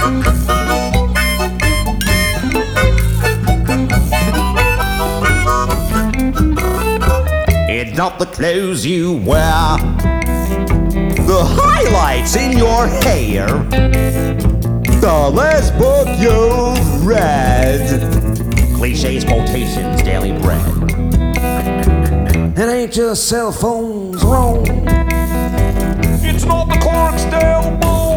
It's not the clothes you wear, the highlights in your hair, the last book you've read, cliches, quotations, daily bread. It ain't just cell phones wrong. It's not the Clarksdale Bowl.